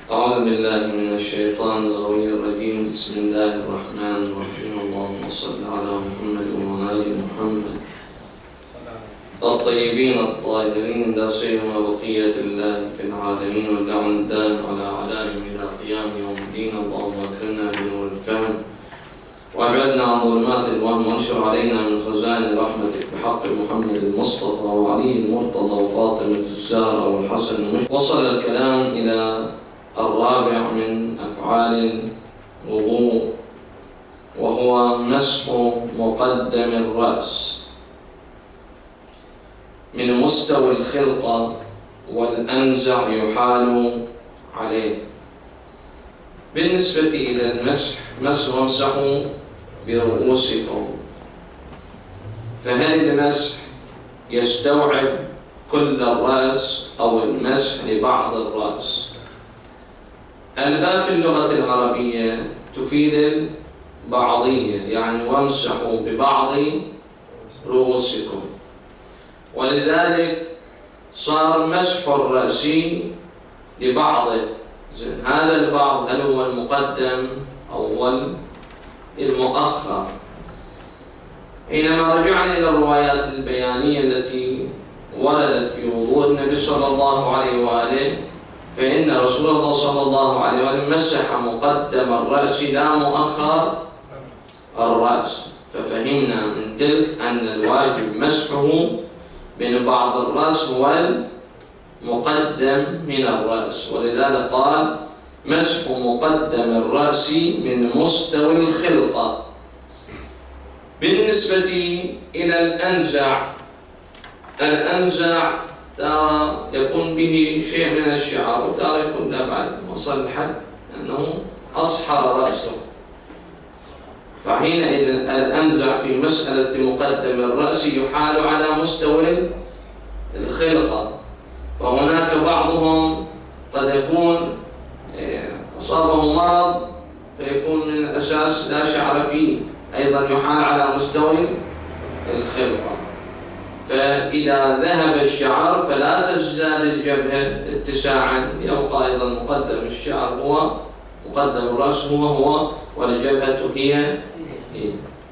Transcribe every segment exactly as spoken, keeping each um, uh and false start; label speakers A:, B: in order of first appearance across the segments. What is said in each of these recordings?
A: أعوذ بالله من الشيطان الغوي الرجيم. بسم الله الرحمن الرحيم. اللهم صل على محمد وآل محمد الطيبين الطاهرين لا سيما بقية الله في العالمين واللعن الدائم على أعلامهم إلى قيام يوم الدين. اللهم اكرمنا بنور الفهم وابعدنا عن ظلمات الوهم وانشر علينا من خزائن رحمتك بحق محمد المصطفى وعلي المرتضى وفاطمة الزهراء والحسن المشرف. وصل الكلام إلى الرابع من أفعال الوضوء وهو مسح مقدم الرأس من مستوى الخلقة والأنزع يحال عليه. بالنسبة إلى المسح مسح وامسحوا برؤوسكم، فهل المسح يستوعب كل الرأس أو المسح لبعض الرأس؟ الباء في اللغة العربية تفيد البعضية، يعني وامسحوا ببعض رؤوسكم، ولذلك صار مسح الرأس لبعضه. هذا البعض هل هو المقدم أو المؤخر؟ حينما رجعنا إلى الروايات البيانية التي وردت في وضوء النبي صلى الله عليه وآله، فإن رسول الله صلى الله عليه وآله مسح مقدم الرأس لا مؤخر الرأس، ففهمنا من تلك أن الواجب مسحه من بعض الرأس هو المقدم من الرأس، ولذلك قال مسح مقدم الرأس من مستوى الخلقة. بالنسبة إلى الأنزع، الأنزع ترى يكون به شيء من الشعر وترى يكون لا بعد وصل الحد أنه أصحر رأسه، فحينئذ الأنزع في مسألة مقدم الرأس يحال على مستوى الخلقة. فهناك بعضهم قد يكون أصابه مرض فيكون من الأساس لا شعر فيه، أيضا يحال على مستوى الخلقة. فإذا ذهب الشعر فلا تزداد الجبهة اتساعا، يبقى أيضا مقدم الشعر هو مقدم الرأس هو هو والجبهة هي هي.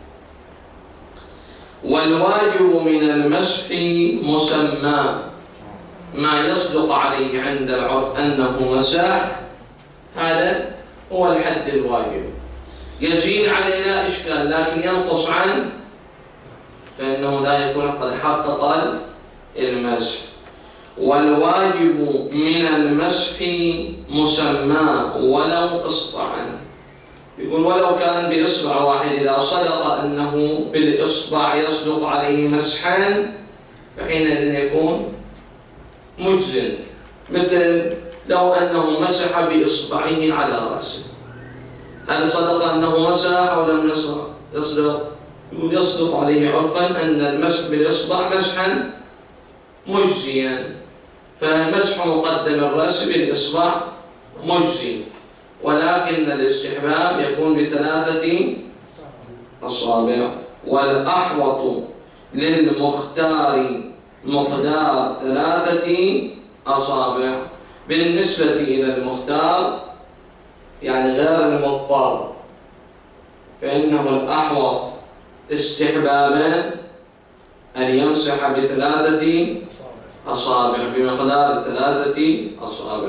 A: والواجب من المسح مسمى، ما يصدق عليه عند العرف أنه مساح، هذا هو الحد الواجب. يزيد علينا إشكال لكن ينقص عنه فإنه لا يكون قد حقق المسح. والواجب من المسح مسمى ولو إصبعا، يقول ولو كان بإصبع واحد إذا صدق أنه بالإصبع يصدق عليه مسحان فحينئذ يكون مجزٍ، مثل لو أنه مسح بإصبعه على رأسه، هل صدق أنه مسح أو لم يصدق؟ يقول يصدق عليه عرفا أن المسح بالإصبع مسحا مجزيا، فمسح مقدم الرأس بالإصبع مجزي، ولكن الاستحباب يكون بثلاثة أصابع. والأحوط للمختار مقدار ثلاثة أصابع. بالنسبة إلى المختار يعني غير المضطر فإنه الأحوط استحبابا أن يمسح بثلاثة أصابع بمقدار ثلاثة أصابع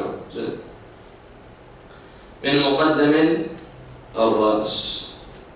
A: من مقدم الرأس.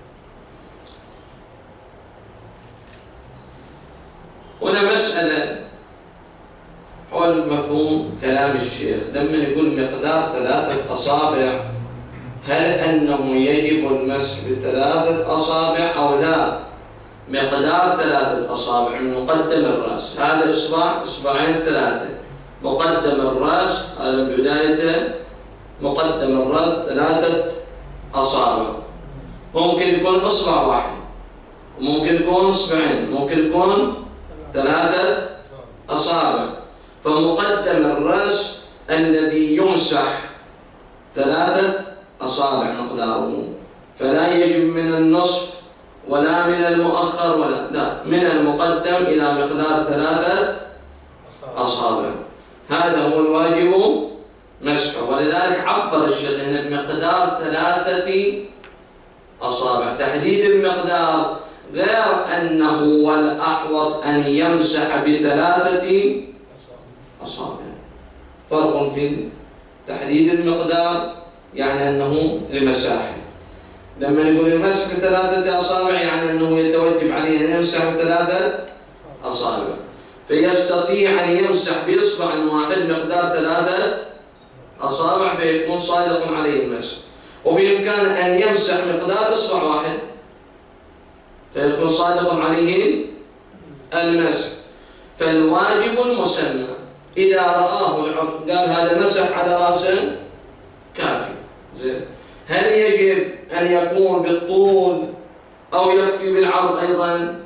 A: هنا مسألة حول مفهوم كلام الشيخ لما يقول مقدار ثلاثة أصابع، هل أنه يجب المسح بثلاثة أصابع أو لا؟ مقدار ثلاثة أصابع من مقدم الرأس، هذا إصبع إصبعين ثلاثة، مقدم الرأس على بدايته مقدم الرأس ثلاثة أصابع، ممكن يكون إصبع واحد، ممكن يكون إصبعين، ممكن يكون ثلاثة أصابع. فمقدم الرأس الذي يمسح ثلاثة أصابع مقداره، فلا يجب من النصف ولا من المؤخر ولا لا، من المقدم إلى مقدار ثلاثة أصابع. هذا هو الواجب مسحه. ولذلك عبر الشيخ هنا بمقدار ثلاثة أصابع. تحديد المقدار غير أنه والأحوط أن يمسح بثلاثة أصابع. فرق في تحديد المقدار، يعني أنه لمساحة. لما نقول المسح بثلاثة أصابع يعني أنه يتوجب عليه أن يمسح بثلاثة أصابع، فيستطيع أن يمسح بإصبع واحد مقدار ثلاثة أصابع فيكون صادق عليه المسح، وبإمكان أن يمسح مقدار إصبع واحد فيكون صادق عليه المسح. فالواجب المسمى إذا رآه العرف قال هذا مسح على رأسه كافي. زين، هل يجب أن يكون بالطول أو يكفي بالعرض أيضا؟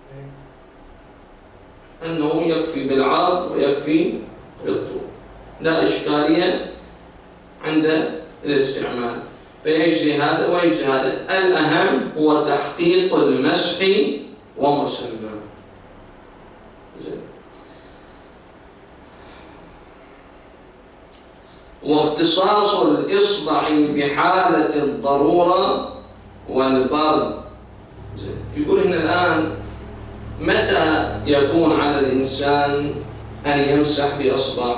A: أنه يكفي بالعرض ويكفي بالطول، لا إشكالية عند الاستعمال، فيجزي هذا ويجزي هذا. الأهم هو تحقيق المسح ومسمى. واختصاص الإصبع بحالة الضرورة والبرد. يقول هنا الآن متى يكون على الإنسان أن يمسح بإصبع،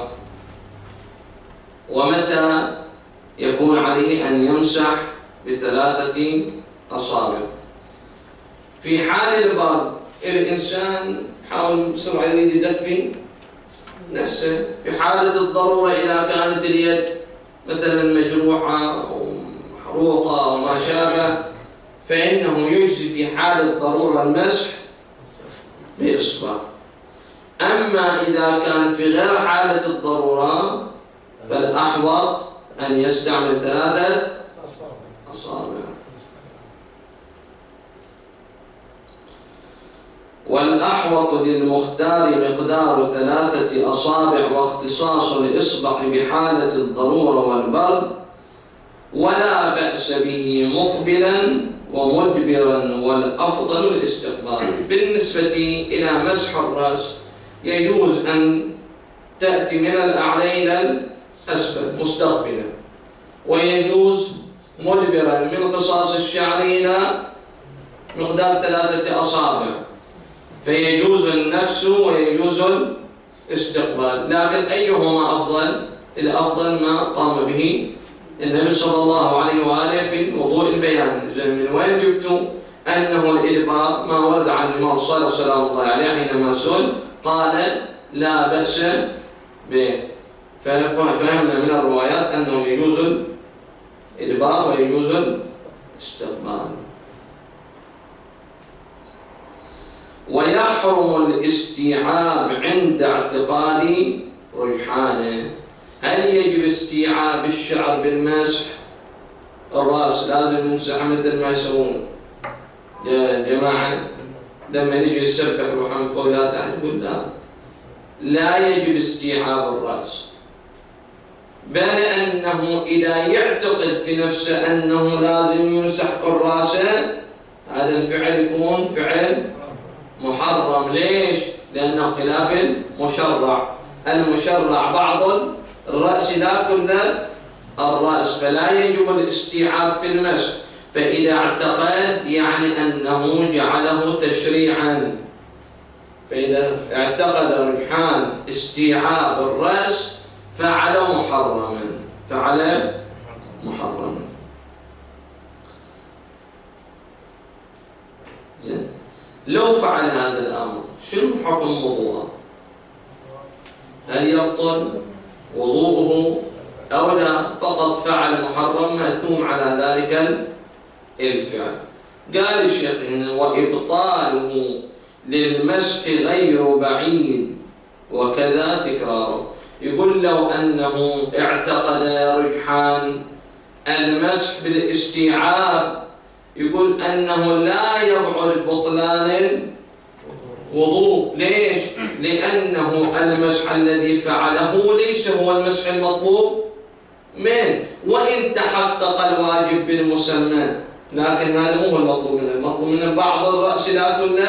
A: ومتى يكون عليه أن يمسح بثلاثة أصابع. في حال البرد الإنسان حاول بسرعة يريد يدفي نفسه. في حالة الضرورة إذا كانت اليد مثلا مجروحة أو محروقة أو ما شابه فإنه يجزي في حال الضرورة المسح بإصبع. أما إذا كان في غير حالة الضرورة فالأحوط أن يستعمل ثلاثة أصابع. والأحوط للمختار مقدار ثلاثة أصابع واختصاص الإصبع بحالة الضرورة والبرد، ولا بأس به مقبلا ومدبرا، والأفضل الاستقبال. بالنسبة إلى مسح الرأس يجوز أن تأتي من الأعلى إلى الأسفل مستقبلا، ويجوز مدبرا من قصاص الشعر إلى مقدار ثلاثة أصابع، فيجوز النفس ويجوز الاستقبال. لكن أيهما أفضل؟ الأفضل ما قام به النبي صلى الله عليه وآله في وضوء البيان. من وين جبتم أنه الإدبار؟ ما ورد عن الإمام صالح سلام الله عليه حينما سئل قال لا بأس به. ففهمنا من الروايات أنه يجوز الإدبار ويجوز الاستقبال. ويحرم الاستيعاب عند اعتقاد رجحانه. هل يجب استيعاب الشعر بالمسح؟ الرأس لازم يمسح مثل ما يسوون يا جماعة لما يجي يسبح روحهم فوق لا تحت؟ يقول لا، لا يجب استيعاب الرأس، بل أنه إذا يعتقد في نفسه أنه لازم يمسح كل رأسه هذا الفعل يكون فعل محرم. ليش؟ لأنه خلاف المشرع. المشرع بعض الرأس لا كل الرأس، فلا يجب الاستيعاب في المسح. فإذا اعتقد يعني أنه جعله تشريعا، فإذا اعتقد رجحان استيعاب الرأس فعل محرما، فعل محرما. زين، لو فعل هذا الأمر شنو حكم وضوءه؟ هل يبطل وضوءه أو لا؟ فقط فعل محرم مأثوم على ذلك الفعل. قال الشيخ هنا وإبطاله للمسح غير بعيد وكذا تكراره. يقول لو أنه اعتقد رجحان المسح بالاستيعاب يقول أنه لا يبعد بطلان الوضوء. ليش؟ لأنه المسح الذي فعله ليس هو المسح المطلوب منه، وإن تحقق الواجب بالمسمى، لكن هذا مو هو المطلوب منه. المطلوب منه بعض الرأس لا كل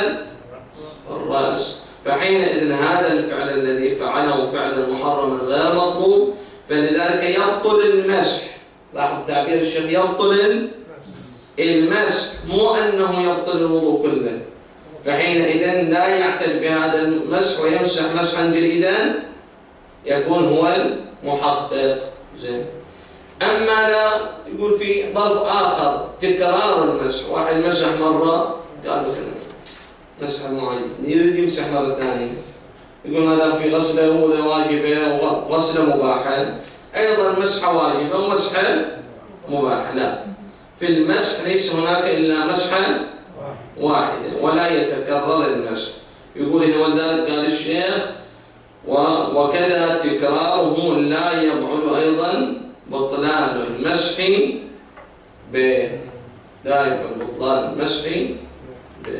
A: الرأس. فحينئذ هذا الفعل الذي فعله فعلا محرما غير مطلوب، فلذلك يبطل المسح. لاحظ تعبير الشيخ يبطل المسح، مو أنه يبطل الوضوء كله. فحينئذ لا يعتد بهذا المسح ويمسح مسحا جيدا، يكون هو المحقق. زين. أما لا، يقول في ظرف آخر تكرار المسح، واحد مسح مرة قال لك مسح معين، يريد يمسح مرة ثانية، يقول هذا في غسلة أولى واجبة وغسلة مباحة، أيضا مسحة واجبة ومسحة مباحة. لا، في المسح ليس هناك إلا مسحة واحدة ولا يتكرر المسح. يقول هنا ولذلك قال الشيخ وكذا تكراره لا يبعد أيضا بطلان المسح ب لا يبعد بطلان المسح ب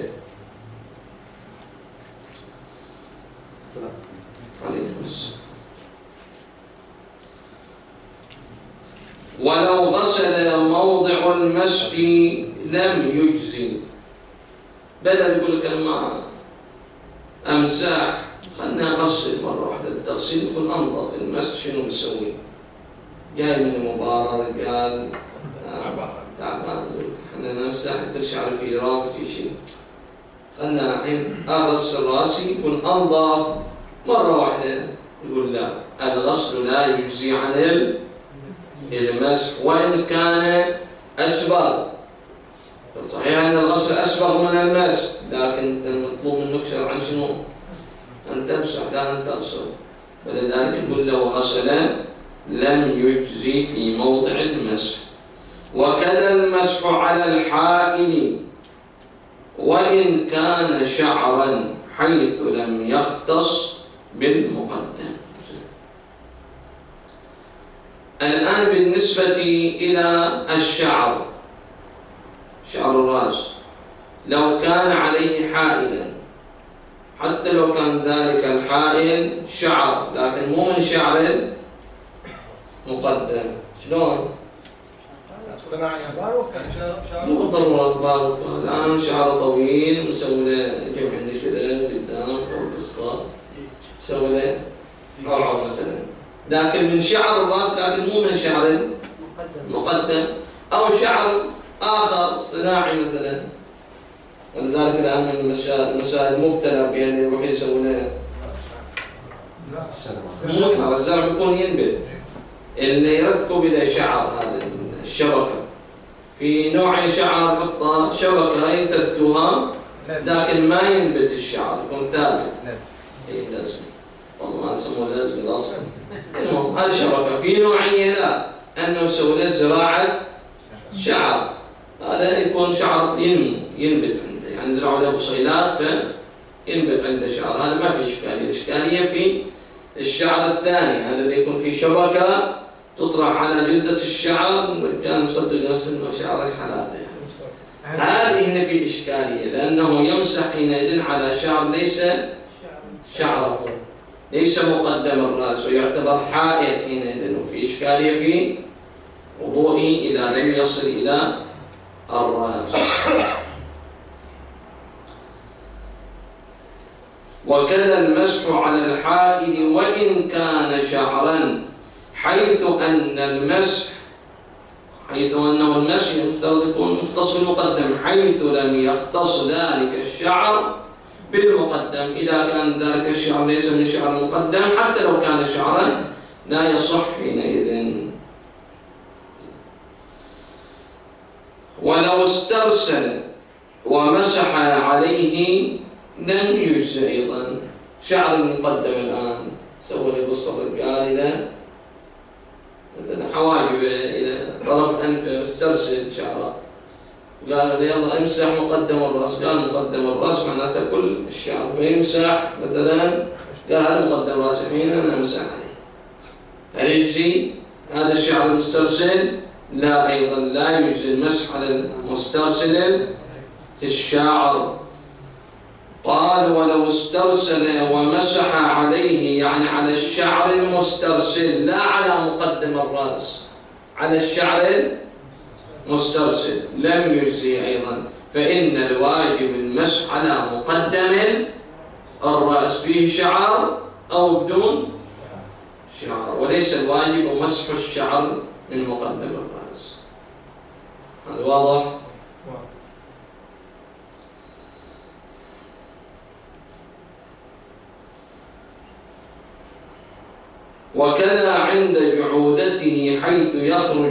A: ولو غسل موضع المسح لم يجزي. بدل يقول كلمة أمساح، خلنا نغسل مرة واحدة، التغسيل يكون أنظف. المسح شنو بنسوي؟ جاي من المبارر قال تعبان، احنا نمسح كل شعر في رام في شيء، خلنا الحين أغسل راسي يكون أنظف مرة واحدة. يقول لا، الغسل لا يجزي عن المسح وإن كان أسبغ. صحيح أن الغسل أسبغ من المسح، لكن المطلوب منك شرعا شنو؟ أن تمسح لا أن تغسل. فلذلك يقول لو غسل لم يجزي في موضع المسح. وكذا المسح على الحائل وإن كان شعرا حيث لم يختص بالمقدم. الآن بالنسبة إلى الشعر، شعر الرأس، لو كان عليه حائلا، حتى لو كان ذلك الحائل شعر لكن مو من شعر مقدم، شلون؟ مو ضرورة باروك، الآن شعر طويل مسوي له جمع نشله قدام فوق الصاد، مسوي له فرع مثلا، لكن من شعر الراس لكن مو من شعر مقدم، أو شعر آخر اصطناعي مثلا. ولذلك الآن من المسائل مبتلى بأن يروح يسوي له مو الزرع بيكون ينبت، اللي يركب إلى شعر هذا الشبكة، في نوع شعر حطها شبكة يثبتوها لكن ما ينبت الشعر، يكون ثابت. اي لازم، والله ما يسموه لازم الأصل. المهم هذه شبكة. في نوعية لا، أنه يسوي له زراعة شعر، هذا يكون شعر ينمو ينبت عنده، يعني يزرعوا له بصيلات فينبت عنده شعر، هذا ما في إشكالية. الإشكالية في الشعر الثاني، هذا اللي يكون في شبكة تطرح على جلدة الشعر والكان مصدق نفسه انه شعر حالاته. هذه هنا في إشكالية، لأنه يمسح حينئذ على شعر ليس شعره، ليس مقدم الرأس، ويعتبر حائل حينئذ، وفي إشكالية في وضوئه إذا لم يصل إلى الرأس. وكذا المسح على الحائل وإن كان شعرا، حيث أن المسح حيث أنه المسح المفترض يكون مختص بالمقدم، حيث لم يختص ذلك الشعر بالمقدم. إذا كان ذلك الشعر ليس من شعر المقدم حتى لو كان شعرا لا يصح حينئذ. ولو استرسل ومسح عليه لم يجز أيضا. شعر المقدم الآن سوى لي بالصبر قال له مثلا حواجبه إلى طرف أنفه واسترسل شعره، قال لي يلا امسح مقدم الرأس، قال مقدم الرأس معناته كل الشعر، فيمسح مثلا قال هذا مقدم الرأس الحين أنا أمسح عليه، هل يجزي هذا الشعر المسترسل؟ لا، أيضا لا يجزي المسح على المسترسل الشعر. قال ولو استرسل ومسح عليه، يعني على الشعر المسترسل لا على مقدم الرأس، على الشعر المسترسل لم يجزي أيضا، فإن الواجب المسح على مقدم الرأس، فيه شعر أو بدون شعر، وليس الواجب مسح الشعر من مقدم الرأس. هذا واضح؟ وكذا عند جعودته حيث يخرج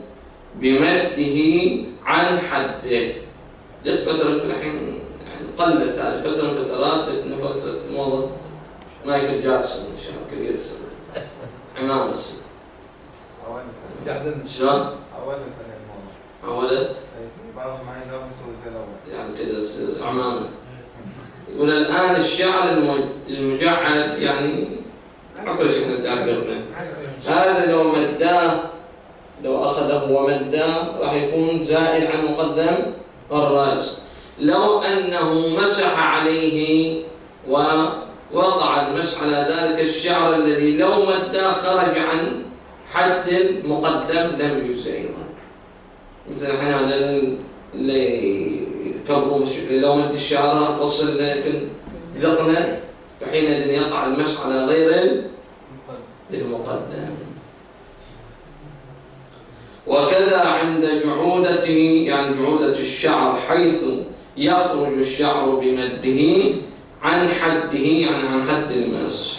A: بمده عن حده. جت فترة الحين يعني قلت هذه فترة من فترات، لأن فترة موضة مايكل جاكسون إن شاء الله كبير يسوي عمام السن. شلون؟
B: عودت الموضة.
A: عودت؟
B: بعضهم معي لو يسوي زي الأول.
A: يعني كذا يصير عمامة. يقول الآن الشعر المجعد يعني أقول شيء احنا تعبرنا. هذا لو مداه لو أخذه ومداه راح يكون زائد عن مقدم الرأس. لو أنه مسح عليه ووقع المسح على ذلك الشعر الذي لو مداه خرج عن حد المقدم لم يجزئ. مثل احنا هذا اللي يكبروا لو مد الشعر راح توصل ذقنا، فحينئذ يقع المسح على غير المقدم. وكذا عند جعودته يعني جعودة الشعر حيث يخرج الشعر بمده عن حده يعني عن حد المسح.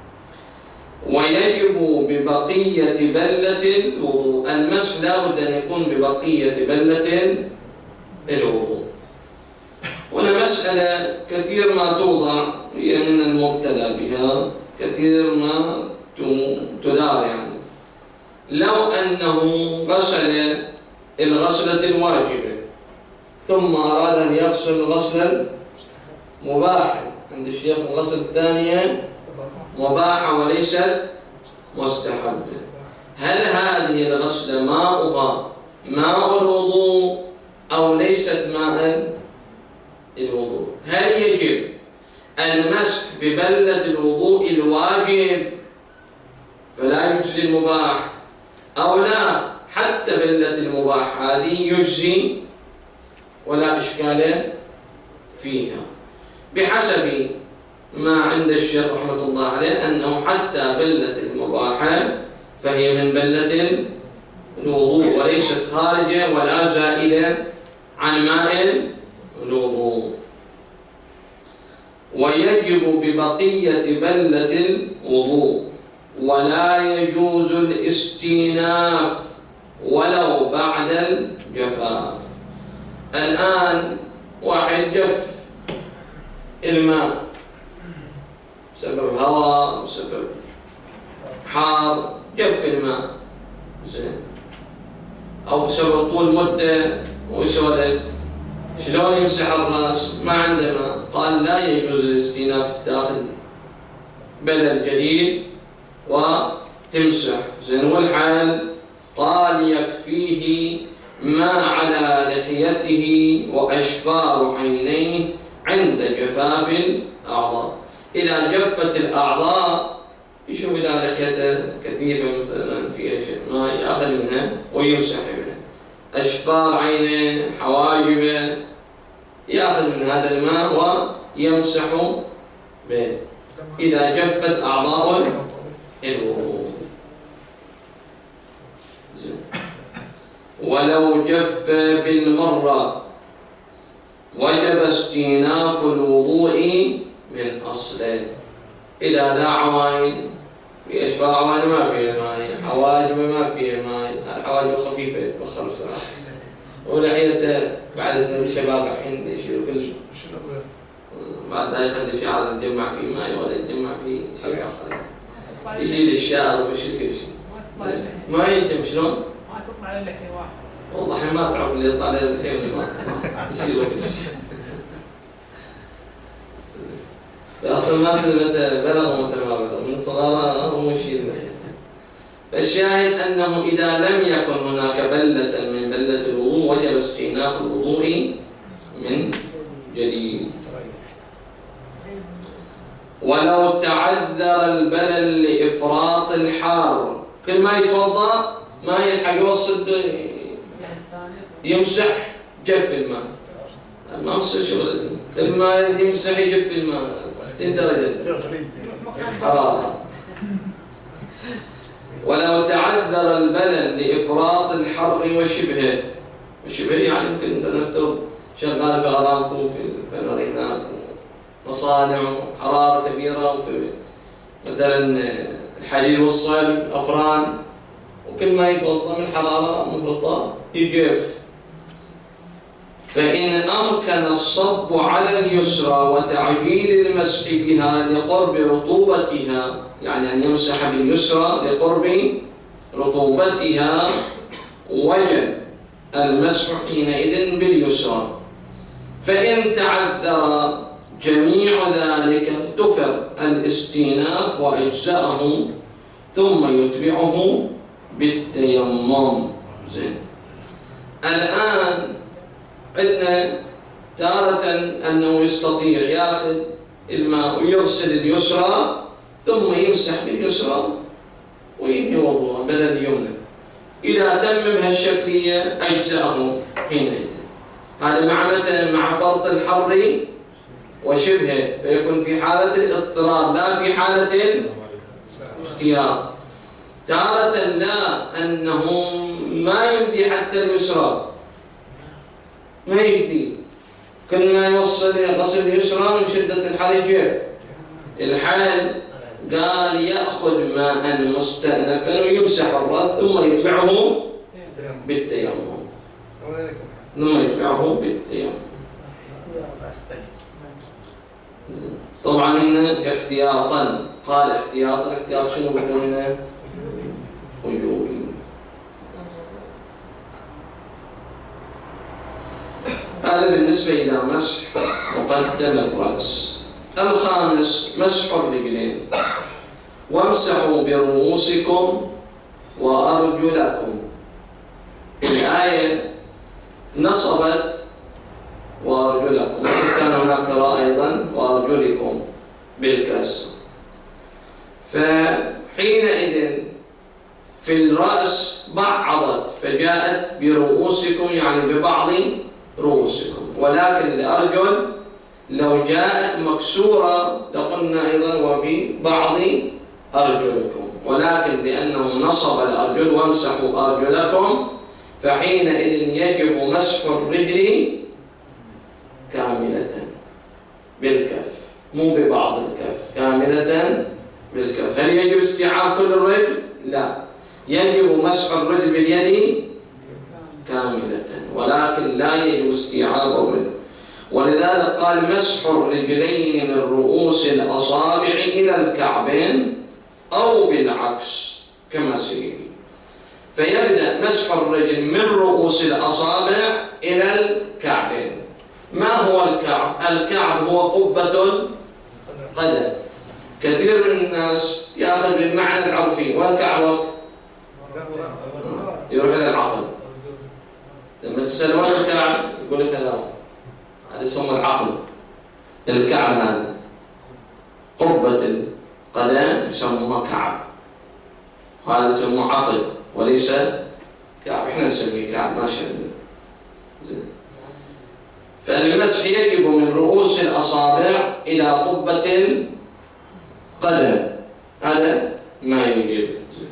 A: ويجب ببقية بلة الوضوء. المسح لا بد أن يكون ببقية بلة الوضوء. هنا مسألة كثير ما توضع هي من المبتلى بها، كثير ما تدار يعني. لو أنه غسل الغسلة الواجبة ثم أراد أن يغسل الغسلة المباحة، عند الشيخ الغسلة الثانية مباحة وليست مستحبة، هل هذه الغسلة ماؤها ماء الوضوء أو ليست ماء الوضوء؟ هل يجب المسح ببلة الوضوء الواجب فلا يجزي المباح، أو لا حتى بلة المباح هذه يجزي ولا إشكال فيها؟ بحسب ما عند الشيخ رحمة الله عليه أنه حتى بلة المباحة فهي من بلة الوضوء وليست خارجة ولا زائدة عن ماء الوضوء. ويجب ببقية بلة الوضوء، ولا يجوز الاستئناف ولو بعد الجفاف. الآن واحد جف الماء بسبب هواء بسبب حار، جف الماء زين، أو بسبب طول مدة وسولف، شلون يمسح الرأس؟ ما عنده ماء. قال لا يجوز الاستئناف، تاخذ بلل جديد وتمسح زين. والحال قال يكفيه ما على لحيته وأشفار عينيه عند جفاف الأعضاء. إذا جفت الأعضاء يشوف إلى لحيته كثيفة مثلا فيها شيء ما يأخذ منها ويمسح منها. أشفار عينه حواجبه يأخذ من هذا الماء ويمسح به إذا جفت أعضاء الوضوء. ولو جف بالمرة وجب استئناف الوضوء من أصله. إذا لا عوائن في أشفار عوائن ما فيها ماء، حواجب ما فيها ماء، الحواجب خفيفة يتبخر بسرعة، ولحيته بعد الشباب الحين يشيلوا كل شيء بعد لا يخلي شعر يتجمع فيه ماء ولا يتجمع فيه شيء آخر، يشيل الشعر ويشيل كل شيء ما ينجم. شلون؟
C: ما تطلع اللحية واحد.
A: والله ما تعرف اللي يطلع له اللحية واللي ما تطلع، يشيلوا كل شيء. أصلا ما تدري متى بلغ ومتى ما بلغ، من صغاره هو يشيل لحيته. فالشاهد أنه إذا لم يكن هناك بلة من بلة الوضوء وجب استئناف الوضوء من جديد. ولو تعذر البلل لإفراط الحار، كل ما يتوضأ ما يلحق يوصل يمسح جف الماء، ما مصير شغل، كل ما يمسح يجف الماء ستين درجة حرارة. ولو تعذر البلل لإفراط الحر وشبهه، وشبهه يعني يمكن أن نفترض شغال في أرامكو في الفنر هناك مصانع حرارة كبيرة وفي مثلا الحديد والصلب أفران، وكل ما يتوضأ من حرارة مفرطة يجف. فإن أمكن الصب على اليسرى وتعجيل المسح بها لقرب رطوبتها، يعني أن يمسح باليسرى لقرب رطوبتها، وجب المسح حينئذ باليسرى. فإن تعذر جميع ذلك اغتفر الاستئناف وأجزأه ثم يتبعه بالتيمم. زين. الآن عندنا تارة أنه يستطيع يأخذ الماء ويغسل اليسرى ثم يمسح باليسرى وينهي وضوءه بدل اليمنى. إذا تمم هالشكلية أجزأه حينئذ. هذا مع متى؟ مع فرط الحر وشبهه، فيكون في حالة الاضطرار لا في حالة الاختيار. تارة لا، أنه ما يمدي حتى اليسرى، ما يمدي، كل ما يوصل غسل اليسرى من شدة الحر يجف. الحال قال يأخذ ماء مستأنفا ويمسح الرأس ثم يتبعه بالتيمم، ثم يتبعه بالتيمم. طبعا هنا احتياطا، قال احتياطا، احتياط شنو بيكون هنا؟ وجوبي. هذا بالنسبة إلى مسح مقدم الرأس. الخامس مسح الرجلين. وامسحوا برؤوسكم وأرجلكم. الآية نصبت وأرجلكم، كان هناك قراءة أيضا وأرجلكم بالكسر. فحينئذ في الرأس بعضت فجاءت برؤوسكم يعني ببعض رؤوسكم، ولكن الأرجل لو جاءت مكسورة لقلنا أيضا وببعض أرجلكم، ولكن لأنه نصب الأرجل وامسحوا أرجلكم فحينئذ يجب مسح الرجل كاملة بالكف، مو ببعض الكف، كاملة بالكف. هل يجب استيعاب كل الرجل؟ لا، يجب مسح الرجل باليد كاملة، ولكن لا يجب استيعاب الرجل. ولذلك قال مسح الرجلين من رؤوس الأصابع إلى الكعبين أو بالعكس كما سيأتي. فيبدأ مسح الرجل من رؤوس الأصابع إلى الكعبين. ما هو الكعب؟ الكعب هو قبة القدم. كثير من الناس يأخذ بالمعنى العرفي، والكعب يروح إلى العقل. لما تسألون الكعب يقول لك هذا هذا اسمه العقل. الكعب هذا قبة القدم يسموها كعب، وهذا يسموه عقل وليس كعب. احنا نسميه كعب ما شاء الله. فالمسح يجب من رؤوس الأصابع إلى قبة القدم، هذا ما يجب.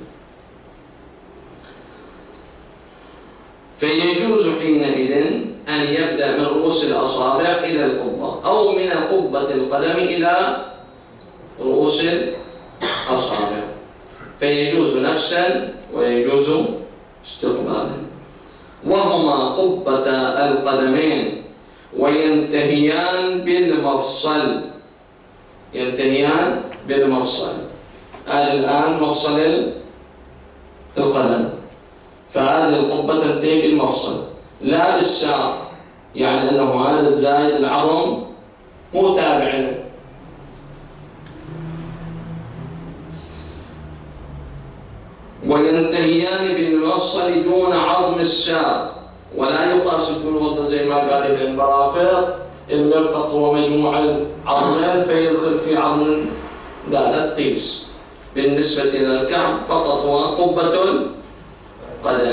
A: فيجوز حينئذ أن يبدأ من رؤوس الأصابع إلى القبة، أو من قبة القدم إلى رؤوس الأصابع، فيجوز نفسا ويجوز استقبالا. وهما قبة القدمين وينتهيان بالمفصل، ينتهيان بالمفصل. هذا الآن مفصل القدم، فهذه القبة تنتهي بالمفصل لا بالساق، يعني أنه هذا زائد العظم مو تابع له. وينتهيان بالمفصل دون عظم الساق، ولا يقاس بالوضع زي ما قال ابن المرافق المرفق هو مجموع العظمين فيدخل في عظم، لا لا تقيس. بالنسبة إلى الكعب فقط هو قبة القدم.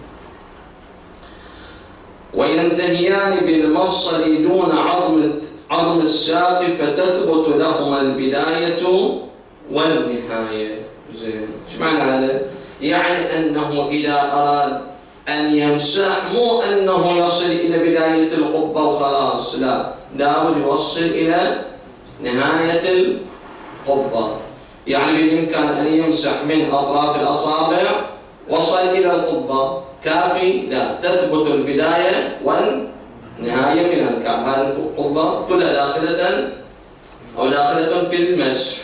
A: وينتهيان بالمفصل دون عظم عظم الساق فتثبت لهما البداية والنهاية. زين، ايش معنى هذا؟ يعني أنه إذا أراد أن يمسح مو أنه يصل إلى بداية القبة وخلاص، لا، لابد يوصل إلى نهاية القبة. يعني بالإمكان أن يمسح من أطراف الأصابع وصل إلى القبة، كافي؟ لا، تثبت البداية والنهاية من الكعب. هذه القبة كلها داخلة أو داخلة في المسح،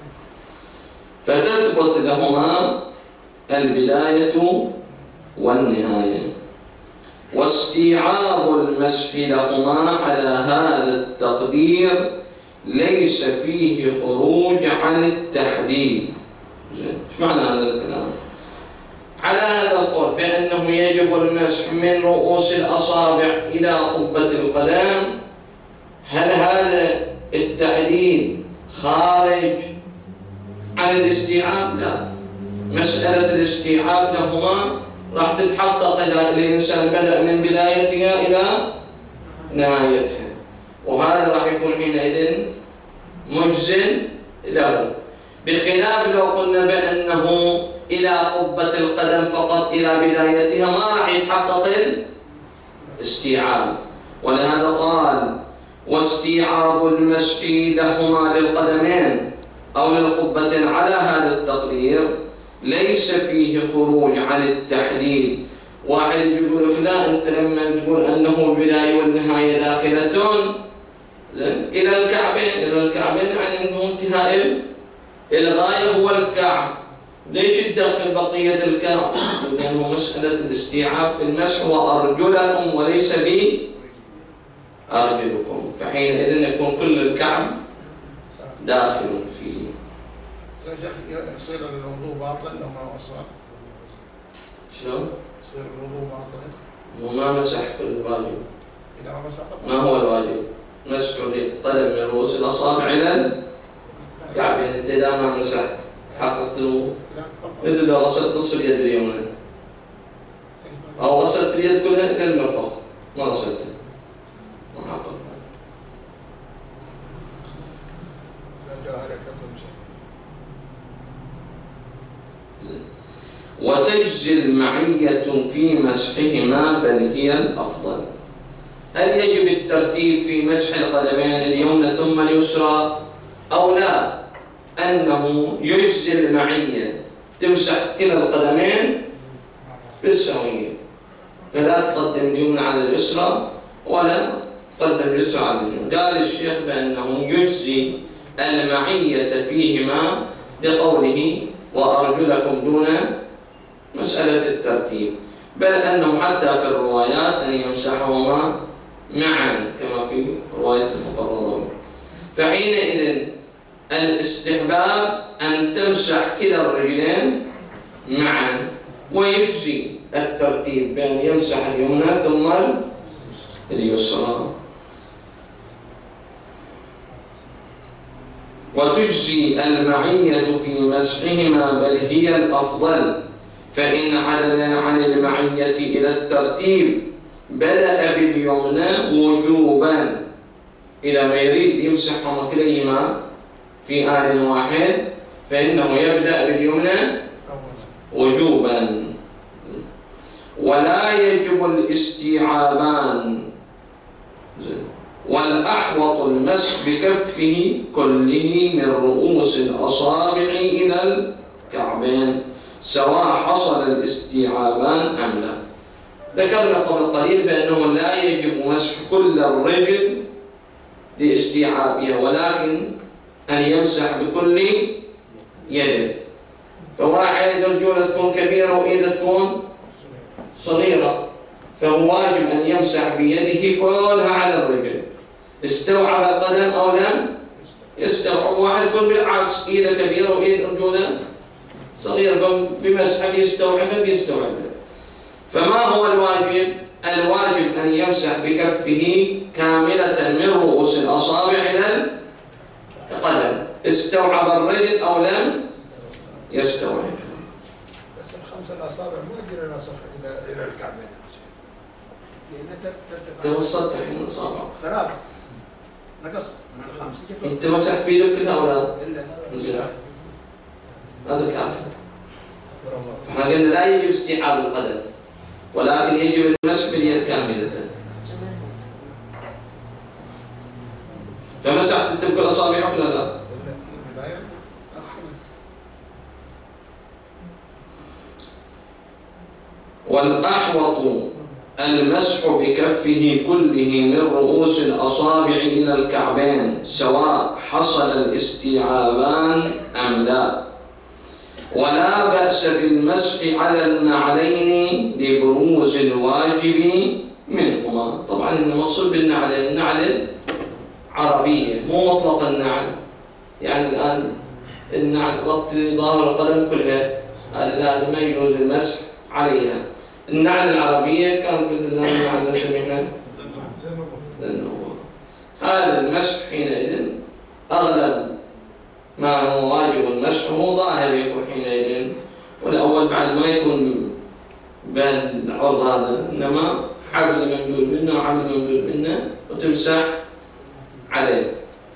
A: فتثبت لهما البداية والنهاية. واستيعاب المسح لهما على هذا التقدير ليس فيه خروج عن التحديد. ايش معنى هذا الكلام؟ على هذا القول بأنه يجب المسح من رؤوس الأصابع إلى قبة القدم، هل هذا التحديد خارج عن الاستيعاب؟ لا، مسألة الاستيعاب لهما راح تتحقق إذا الإنسان بدأ من بدايتها إلى نهايتها، وهذا راح يكون حينئذ مجزٍ له، بخلاف لو قلنا بأنه إلى قبة القدم فقط إلى بدايتها ما راح يتحقق الاستيعاب. ولهذا قال: واستيعاب المسح لهما للقدمين أو للقبة على هذا التقدير ليس فيه خروج عن التحديد. واحد يقول لك لا، أنت لما تقول أنه البداية والنهاية داخلة إلى الكعبين، إلى الكعبين يعني أنه انتهاء الغاية هو الكعب، ليش تدخل بقية الكعب؟ لأنه مسألة الاستيعاب في المسح وأرجلكم وليس بأرجلكم، فحينئذ يكون كل الكعب داخل فيه.
C: يصير الوضوء باطل لو ما وصل؟
A: شلون؟
C: يصير الوضوء باطل؟
A: وما مسح كل الواجب.
C: إذا ما مسح
A: ما هو الواجب؟ مسح القدم من رؤوس الأصابع إلى الكعبين. أنت إذا ما مسحت حققت له مثل لو غسلت نصف اليد اليمنى أو غسلت اليد كلها إلى المرفق، ما غسلتها، ما حققت. وتجزي المعية في مسحهما بل هي الأفضل. هل يجب الترتيب في مسح القدمين اليمنى ثم اليسرى أو لا؟ أنه يجزي المعية، تمسح كلا القدمين بالسوية، فلا تقدم اليمنى على اليسرى ولا تقدم اليسرى على اليمنى. قال الشيخ بأنه يجزي المعية فيهما لقوله وأرجلكم دون مسألة الترتيب، بل أنه حتى في الروايات أن يمسحهما معا كما في رواية الفقراء الرضوي. فحينئذ الاستحباب أن تمسح كلا الرجلين معا، ويجزي الترتيب بأن يمسح اليمنى ثم اليسرى. وتجزي المعية في مسحهما بل هي الأفضل، فإن عدل عن المعية إلى الترتيب بدأ باليمنى وجوبا، إلى ما يريد يمسحهما كليهما في آن واحد فإنه يبدأ باليمنى وجوبا. ولا يجب الاستيعابان، والأحوط المسح بكفه كله من رؤوس الأصابع إلى الكعبين سواء حصل الاستيعابان أم لا. ذكرنا قبل قليل بأنه لا يجب مسح كل الرجل لاستيعابها، ولكن أن يمسح بكل يد. فواحد رجولة تكون كبيرة وإيده تكون صغيرة، فهو واجب أن يمسح بيده كلها على الرجل، استوعب القدم أو لم يستوعب. واحد يكون بالعكس إيده كبيرة وإيد رجولة صغيرة، فبمسحه بيستوعبها بيستوعبها. فما هو الواجب؟ الواجب أن يمسح بكفه كاملة من رؤوس الأصابع إلى القدم، استوعب الرجل أو لم يستوعب.
C: بس الخمس الأصابع مو يجري نصف إلى إلى الكعبين،
A: توسطت حين الأصابع
C: ثلاثة نقص من الخمس.
A: أنت مسح بيدك كلها ولا؟
C: إلا
A: نزل هذا كافي. فاحنا قلنا لا يجب استيعاب القدم، ولكن يجب المسح باليد كاملة. فمسحت انت بكل اصابعك ولا لا؟ والأحوط المسح بكفه كله من رؤوس الأصابع إلى الكعبين سواء حصل الاستيعابان أم لا، ولا بأس بالمسح على النعلين لبروز الواجب منهما. طبعا المقصود بالنعلين النعل عربية مو مطلق النعل، يعني الآن النعل تغطي ظاهر القدم كلها، هذا ما يجوز المسح عليها. النعل العربية كانت مثل زمان النعل سمعنا زنوبة. هذا المسح حينئذ أغلب ما هو واجب المسح هو ظاهر يكون حينئذ، والأول بعد ما يكون بالعرض هذا، إنما حبل ممدود منه وحبل ممدود منه وتمسح عليه.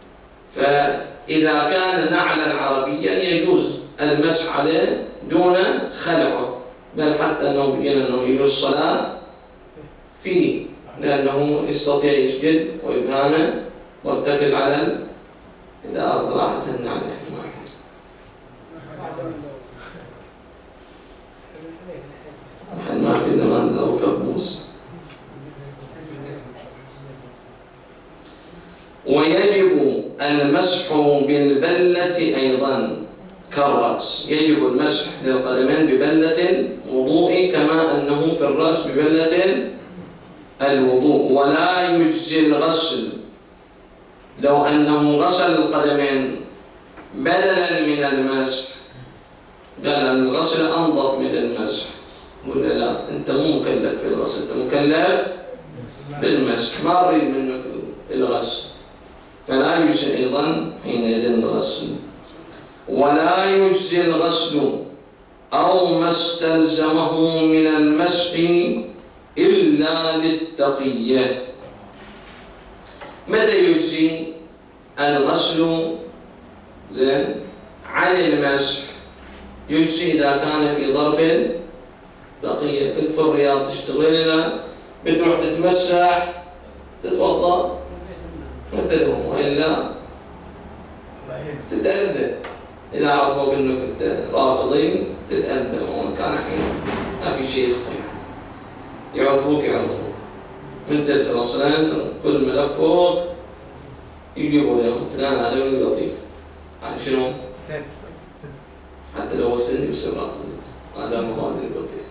A: فإذا كان نعلا عربيا يجوز المسح عليه دون خلعه، بل حتى أنه بين أنه يجوز الصلاة فيه، لأنه يستطيع يسجد وإبهامه ويرتكز على الأرض راحة النعل. الحين ما في زمان أو كبوس. ويجب المسح بالبلة أيضا كالرأس، يجب المسح للقدمين ببلة الوضوء كما أنه في الرأس ببلة الوضوء، ولا يجزي الغسل لو أنه غسل القدمين بدلا من المسح، قال الغسل أنظف من المسح، قلنا لا أنت مو مكلف بالغسل، أنت مكلف بالمسح، ما أريد منك الغسل، فلا يجزي أيضا حينئذ الغسل. ولا يجزي الغسل أو ما استلزمه من المسح إلا للتقية. متى يجزي الغسل زين عن المسح؟ يجزي إذا كان في ظرف بقية، كنت في الرياض تشتغلنا بتروح تتمسح تتوضأ مثلهم، وإلا تتأذى. إذا عرفوا بأنك أنت رافضين تتأذى، وإن كان حين ما في شيء يخفي، يعرفوك يعرفوك من تدخل أصلاً كل ملف فوق يجيبوا لهم فلان هذا من لطيف، عن شنو؟ حتى لو وصلني بسرعة هذا مبادئ لطيف.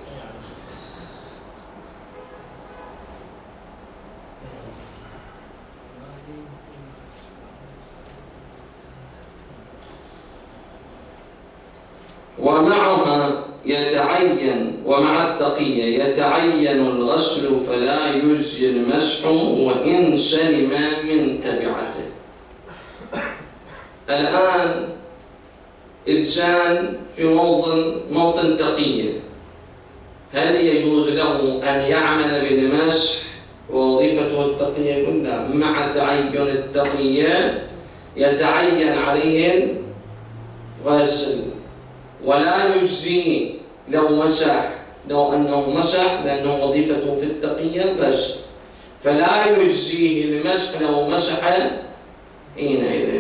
A: ومعها يتعين ومع التقية يتعين الغسل فلا يجزي المسح وإن سلم من تبعته. الآن إنسان في موطن موطن تقية، هل يجوز له أن يعمل بالمسح ووظيفته التقية؟ قلنا مع تعين التقية يتعين عليه الغسل، ولا يجزي لو مسح، لو أنه مسح لأنه وظيفته في التقية بس، فلا يجزيه المسح لو مسح حينئذ.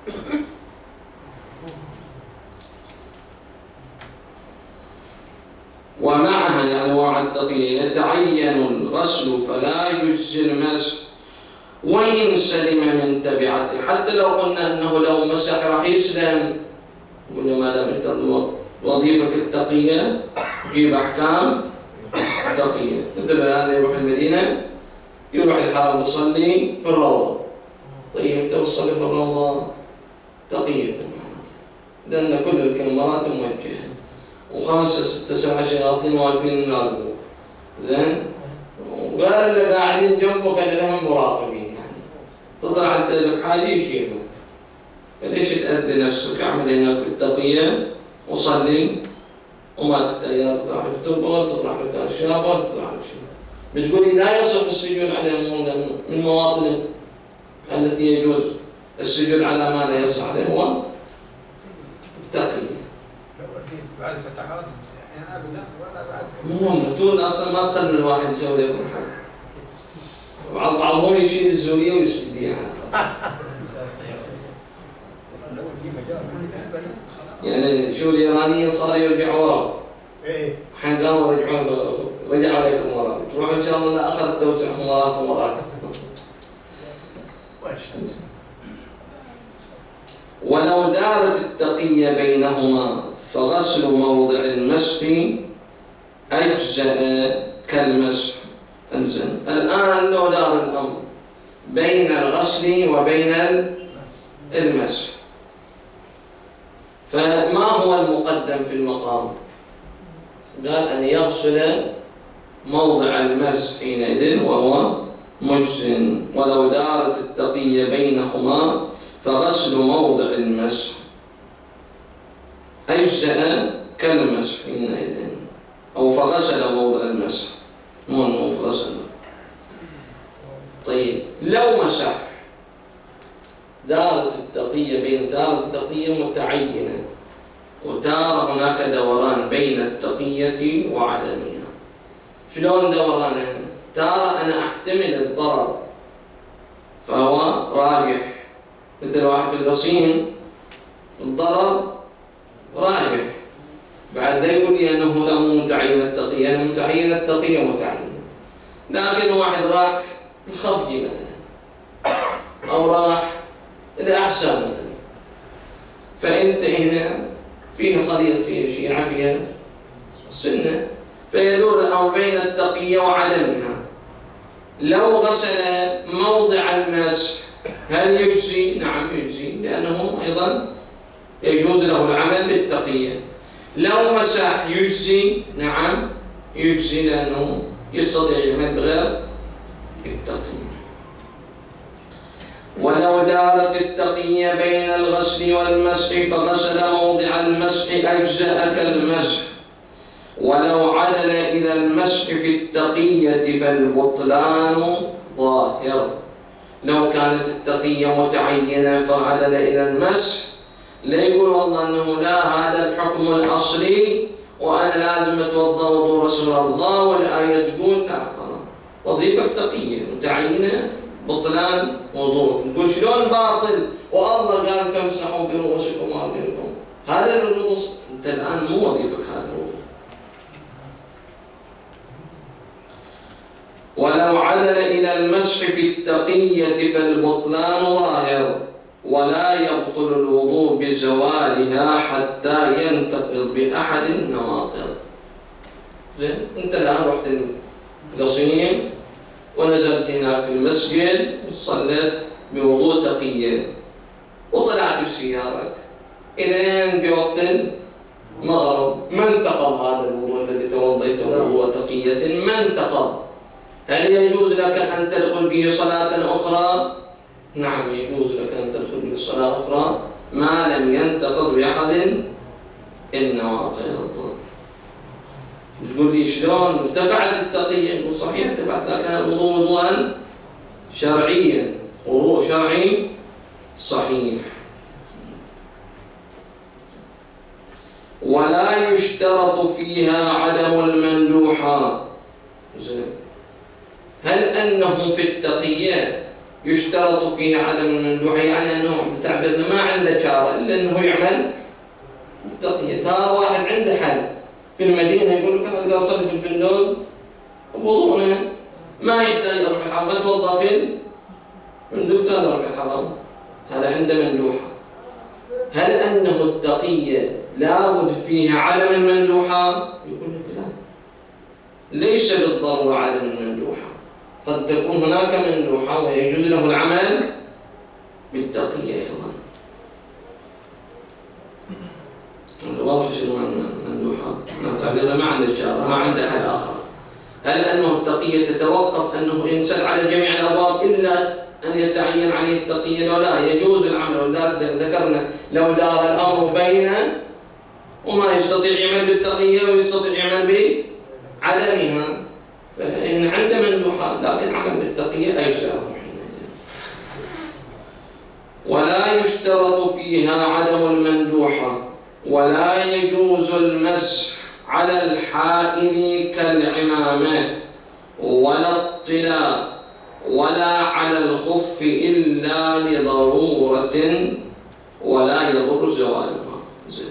A: ومعها يعني ومع التقية يتعين الغسل فلا يجزي المسح وإن سلم من تبعته. حتى لو قلنا أنه لو مسح راح يسلم، قلنا ما دام انت وظيفة التقية تجيب أحكام التقية. مثل الآن يروح المدينة يروح الحرم يصلي في الروضة، طيب توصل في الروضة تقية، لأن كل الكاميرات موجهة وخمسة ستة سبعة شياطين واقفين يناظرون، زين، وقال اللي قاعدين جنبك اللي لهم مراقبين، يعني تطلع انت لك حاجة يشيلهم، فليش تأذي نفسك؟ اعمل هناك بالتقية وصلي وما تحتاج لا تطلع لك تربة ولا تطلع لك أشياء ولا تطلع لك شيء. بتقولي لا يصح السجود على من المواطن التي يجوز السجود على ما لا يصح عليه هو التقية.
C: بعد فتحات
A: مو مفتون أصلا ما تخلي الواحد يسوي لكم حاجة. بعض بعضهم يشيل الزولية ويسجد ليها. يعني شو الإيرانيين صار يرجعوا ورا. الحين قاموا رجعون رجعوا عليكم ورا. تروحوا إن شاء الله أخذ توسعهم وراكم وراكم. ولو دارت التقية بينهما فغسل موضع المسح أجزأ كالمسح. أنزل الآن لو دار الأمر بين الغسل وبين المسح، فما هو المقدم في المقام؟ قال أن يغسل موضع المسح حينئذ وهو مجزٍ. ولو دارت التقية بينهما فغسل موضع المسح أجزأ كالمسح حينئذ، أو فغسل موضع المسح مو أنه فغسل. طيب لو مسح دارت التقية بين دارت التقية متعينة وتارة هناك دوران بين التقية وعدمها. شلون دورانها؟ تارة أنا أحتمل الضرر فهو راجح، مثل واحد في القصيم الضرر راجح، بعد ذا يقول لي أنه لا مو متعين التقية، أنا متعين التقية متعينة. لكن واحد راح الخفجي مثلا أو راح الأعسى مثلا، فأنت هنا فيها خليط، فيها شيعة، فيها سنة، فيدور الأمر بين التقية وعدمها. لو غسل موضع المسح هل يجزي؟ نعم يجزي، لأنه أيضا يجوز له العمل بالتقية. لو مسح يجزي؟ نعم يجزي، لأنه يستطيع يعمل بغير التقية. ولو دارت التقية بين الغسل والمسح فغسل موضع المسح أجزأ كالمسح. ولو عدل إلى المسح في التقية فالبطلان ظاهر. لو كانت التقية متعينة فعدل إلى المسح، لا يقول والله أنه لا هذا الحكم الأصلي وأنا لازم أتوضأ وضوء رسول الله والآية تقول لا، وظيفة تقية متعينة بطلان وضوء. نقول شلون باطل والله قال فامسحوا برؤوسكم وأرجلكم؟ هذا الوضوء أنت الآن مو وظيفك هذا الوضوء. ولو عدل إلى المسح في التقية فالبطلان ظاهر، ولا يبطل الوضوء بزوالها حتى ينتقل بأحد النواقض. زين، أنت الآن رحت القصيم ونزلت هنا في المسجد وصليت بوضوء تقية وطلعت بسيارك إلين بوقت المغرب، ما انتقض هذا الوضوء الذي توضيته وضوء تقية، ما انتقض. هل يجوز لك أن تدخل به صلاة أخرى؟ نعم يجوز لك أن تدخل به صلاة أخرى ما لم ينتقض بأحد النواقض. تقول لي شلون ارتفعت التقية؟ يقول صحيح ارتفعت، لكن الوضوء وضوءا شرعيا، وضوء شرعي صحيح. ولا يشترط فيها عدم المندوحة. هل أنه في التقية يشترط فيها عدم المندوحة؟ يعني أنه بتعبيرنا ما عنده شارة إلا أنه يعمل التقية. ترى واحد عنده حل في المدينة يقول لك أنا أقدر أصلي في الفندق وضوءنا ما يحتاج أروح الحرم، أتوضأ في الفندق تقدر أروح الحرم، هذا عنده مندوحة. هل أنه التقية لابد فيها عدم المندوحة؟ يقول لك لا، ليس بالضرورة عدم المندوحة، قد تكون هناك مندوحة ويجوز له العمل بالتقية أيضا. واضح شنو معنى مندوحة؟ تعبيرها ما عنده شارة، ما عنده أحد آخر. هل أنه التقية تتوقف أنه ينسل على جميع الأبواب إلا أن يتعين عليه التقية؟ ولا يجوز العمل. ولذلك ذكرنا لو دار الأمر بين وما يستطيع يعمل بالتقية ويستطيع يعمل بعدمها، فإن عنده مندوحة لكن عمل بالتقية أيسر. ولا يشترط فيها عدم المندوحة. ولا يجوز المسح على الحائل كالعمامة ولا الطلاء ولا على الخف إلا لضرورة ولا يضر زوالها. زين.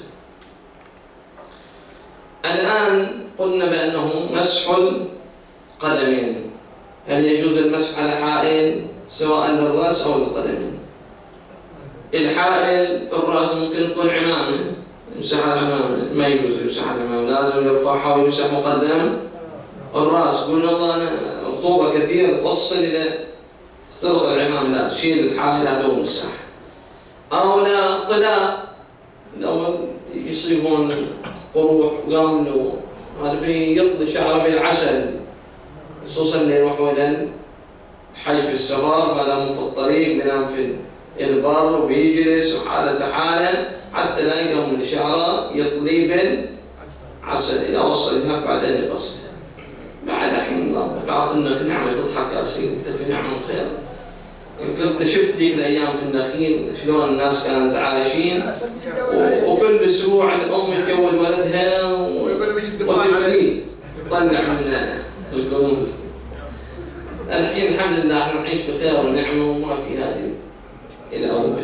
A: الآن قلنا بأنه مسح القدمين، هل يجوز المسح على الحائل سواء للرأس أو للقدمين؟ الحائل في الرأس ممكن يكون عمامة، يمسح على العمامة، ما يجوز يمسح على العمامة، لازم يرفعها ويمسح مقدم الرأس. يقول والله أنا رطوبة كثيرة توصل إلى اخترق العمام، لا، شيل الحائل هذا ومسح. أو لا طلاء، لو يصيبون قروح قام له هذا في يطلي شعره بالعسل، خصوصا اللي يروحوا إلى الحي في السفر، ما دام في الطريق بينام في البر وبيجلس وحالة حالة حتى لا يقوم من شعره يطلي بالعسل، إذا وصل هناك بعدين يقصر. بعد الحين ربك أعطنك نعمة تضحك يا سيدي، أنت في نعمة خير. يمكن شفت ذيك الأيام في النخيل شلون الناس كانت عايشين، وكل أسبوع الأم تجول ولدها وتفليه تطلع من الكنوز. الحين الحمد لله احنا نعيش في خير ونعمة وما في هذه الأول.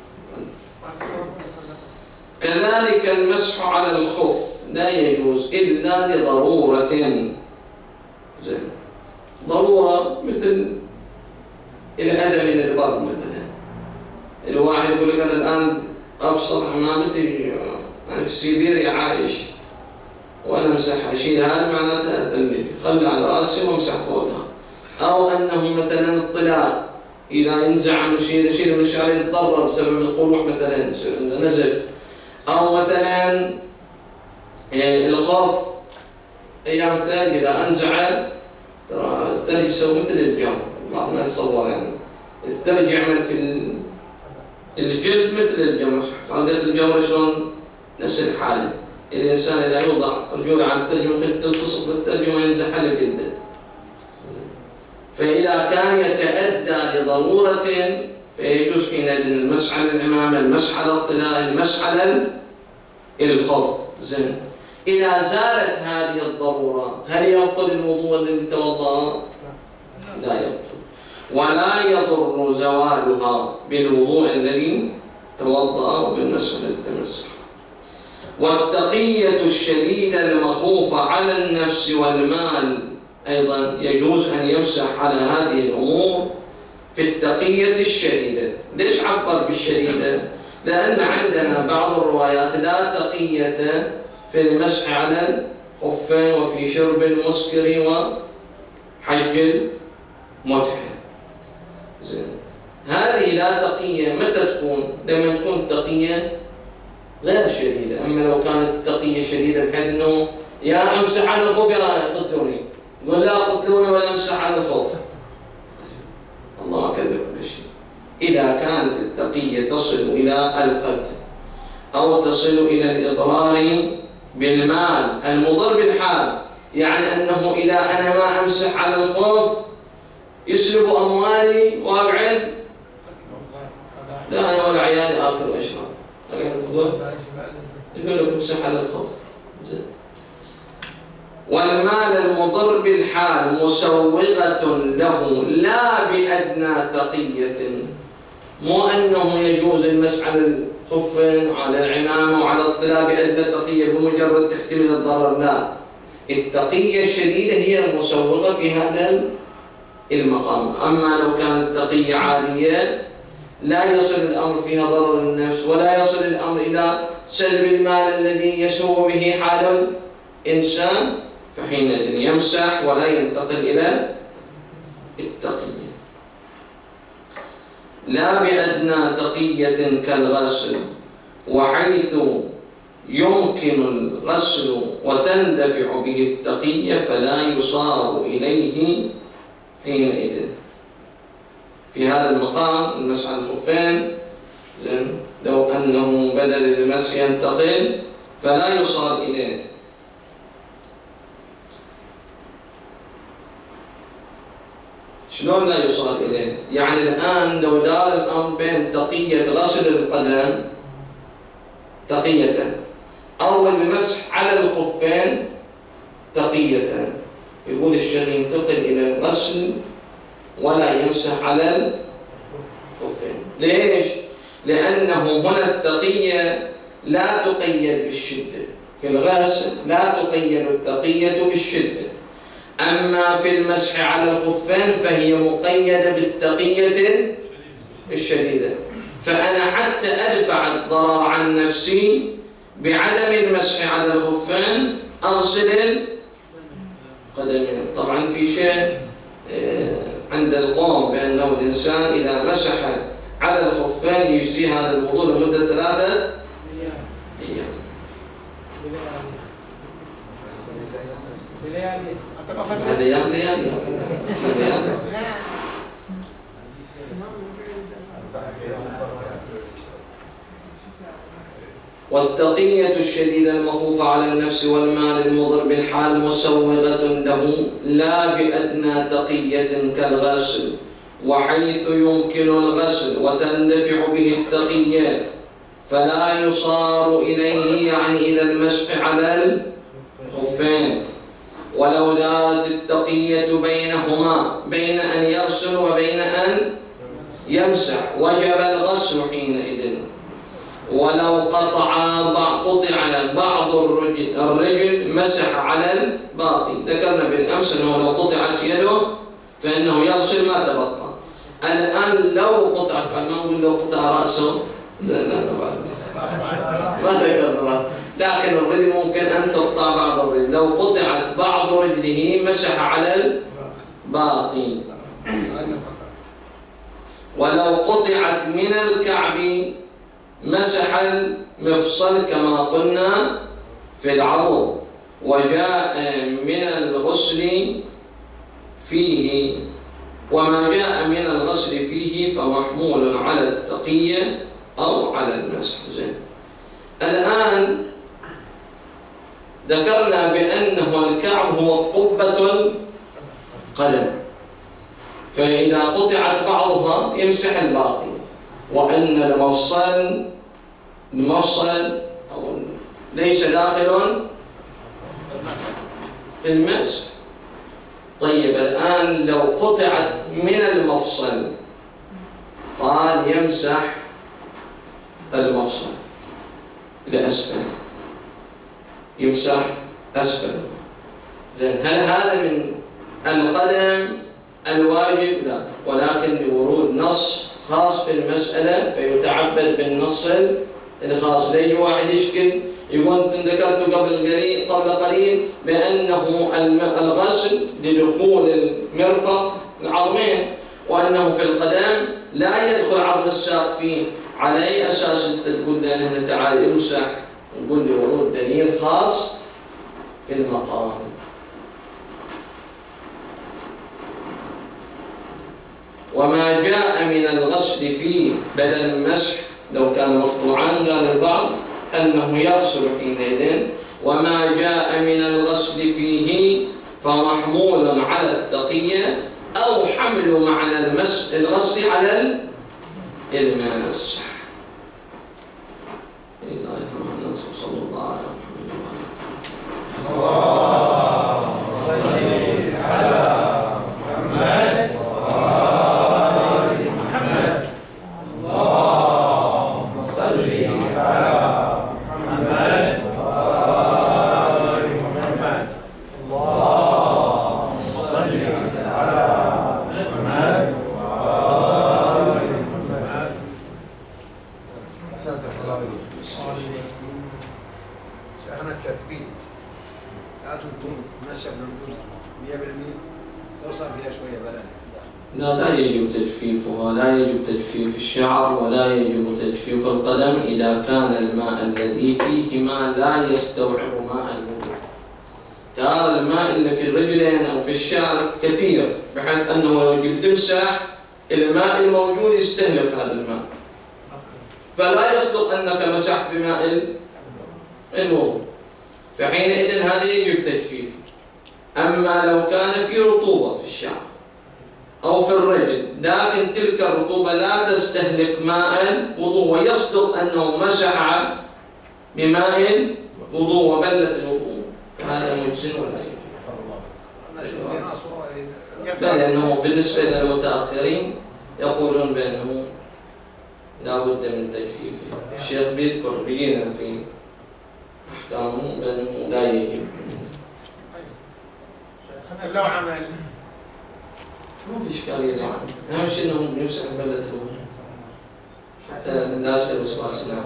A: كذلك المسح على الخف لا يجوز إلا لضرورة. زين. ضرورة مثل الأذى من البر مثلا. الواحد يقول لك أنا الآن أفصل عمامتي، أنا في سيبيريا عايش وأنا أمسح أشيلها معناتها أذنبي، خلي على رأسي وأمسح فوقها. أو أنه مثلا الطلاء إذا ينزع من شيء يشيل من الشعر يتضرر بسبب القروح مثلا نزف. أو مثلا الخوف أيام الثلج إذا أنزع ترى الثلج يسوي مثل الجو، بعض ما يتصور يعني الثلج يعمل في الجلد مثل الجمر. عندك الجمر شلون نفس الحالة، الإنسان إذا يوضع رجوله على الثلج ممكن تلتصق بالثلج وما ينزح على جلده. فإذا كان يتأدى لضرورة فيجوز حينئذ المسح على العمامة، المسح على الطلاء، المسح على الخف. زين. إذا زالت هذه الضرورة هل يبطل الوضوء الذي توضأ؟ لا يبطل، ولا يضر زوالها بالوضوء الذي توضأ وبالمسح الذي تمسح. والتقية الشديدة المخوفة على النفس والمال أيضا يجوز أن يمسح على هذه الأمور في التقية الشديدة. ليش عبر بالشديدة؟ لأن عندنا بعض الروايات لا تقية في المسح على الخفين وفي شرب المسكر وحج المتعة. زين. هذه لا تقية متى تكون؟ لما تكون تقية غير شديدة. أما لو كانت تقية شديدة بحيث أنه يا أمسح على الخوف يا قتلوني، يقول لا قتلوني ولا أمسح على الخوف، الله ما كذب بشيء. إذا كانت التقية تصل إلى القتل أو تصل إلى الإضرار بالمال المضر بالحال، يعني أنه إذا أنا ما أمسح على الخوف يسلب أموالي وأقعد لا أنا ولا عيالي آكل وأشرب، يقول لك امسح على الخوف. والمال المضر بالحال مسوغة له لا بأدنى تقية، مو أنه يجوز المسح على الخفين على العمامة وعلى الطلاء بأدنى تقية بمجرد تحتمل الضرر، لا، التقية الشديدة هي المسوغة في هذا المقام. أما لو كانت تقية عالية لا يصل الأمر فيها ضرر النفس ولا يصل الأمر إلى سلب المال الذي يسوء به حال الإنسان، فحينئذ يمسح ولا ينتقل إلى التقية. لا بأدنى تقية كالغسل، وحيث يمكن الغسل وتندفع به التقية فلا يصار إليه حينئذ. في هذا المقام المسح على الخفين لو أنه بدل المسح ينتقل فلا يصار إليه. شلون لا يصار إليه؟ يعني الآن لو دار الأمر بين تقية غسل القدم تقية أو المسح على الخف الخفين تقية. يقول الشيخ ينتقل إلى الغسل ولا يمسح على الخفين. ليش؟ لأنه هنا التقية لا تقيد بالشدة، في الغسل لا تقيد التقية بالشدة، أما في المسح على الخفين فهي مقيدة بالتقية الشديدة. فأنا حتى أدفع الضرر عن نفسي بعدم المسح على الخفين أغسل القدمين. طبعا في شيء عند القوم بأنه الإنسان إذا مسح على الخفين يجزي هذا الوضوء لمدة ثلاثة أيام. هذا أيام ليالي والتقية الشديدة المخوفة على النفس والمال المضر بالحال مسوغة له لا بأدنى تقية كالغسل، وحيث يمكن الغسل وتندفع به التقية فلا يصار إليه يعني إلى المسح على الخفين. ولو دارت التقية بينهما بين أن يغسل وبين أن يمسح وجب الغسل حينئذ. ولو قطع بعض قطع بعض الرجل, الرجل مسح على الباقي. ذكرنا بالأمس أنه لو قطعت يده فإنه يغسل ما تبقى. الآن لو قطعت، ما نقول لو قطع رأسه ما ذكرنا، لكن الرجل ممكن أن تقطع بعض الرجل. لو قطعت بعض رجله مسح على الباقي. ولو قطعت من الكعب مسح المفصل كما قلنا في العضد. وجاء من الغسل فيه وما جاء من الغسل فيه فمحمول على التقية أو على المسح. زين. الآن ذكرنا بأنه الكعب هو قبة القدم، فإذا قطعت بعضها يمسح الباقي، وأن المفصل المفصل أو ليس داخل في المسح. طيب الآن لو قطعت من المفصل قال يمسح المفصل لأسفل، يمسح أسفل. زين. هل هذا من القدم الواجب؟ لا، ولكن لورود نص خاص في المسألة فيتعبد بالنص الخاص. لا يجي واحد يشكل يقول أنت ذكرت قبل قليل قبل قليل بأنه الغسل لدخول المرفق العظمين، وأنه في القدم لا يدخل عظم الساق فيه. على أي أساس أنت تقول لنا تعالى امسح؟ نقول لي ورود دليل خاص في المقام. وما جاء من الغسل فيه بدل المسح لو كان مقطوعا قال البعض أنه يغسل حينئذ. وما جاء من الغسل فيه فمحمول على التقية أو حمل معنى المسح الغسل على المسح. صلى الله عليه وسلم. اللهم صل على محمد وآل محمد. اللهم صل على محمد وآل محمد. اللهم صل على محمد وآل محمد.
C: شيخنا التثبيت لازم تكون ماشيه بالجزء مية بالمية، لو صار فيها شويه بلد.
A: لا لا يجب تجفيفها، لا يجب تجفيف الشعر ولا يجب تجفيف القدم إذا كان الماء الذي فيهما لا يستوعب ماء الوضوء. ترى الماء اللي في الرجلين أو في الشعر كثير بحيث أنه لو جيت تمسح الماء الموجود يستهلك هذا الماء، فلا يصدق أنك مسحت بماء الوضوء، فحينئذ هذا يجب تجفيفه. أما لو كان في رطوبة في الشعر أو في الرجل لكن تلك الرطوبة لا تستهلك ماء الوضوء ويصدق أنه مسح بماء الوضوء وبلت الوضوء، هذا مجزٍ ولا يجزي؟ بل لأنه بالنسبة للمتأخرين يقولون بأنه لا بد من تجفيفه. الشيخ بيذكر بينا في أحكامه بأنه لا يجب.
C: لو عمل
A: ما في إشكالية لو عمل، أهم شيء أنه يمسح بلده حتى لا يصير وسواس له.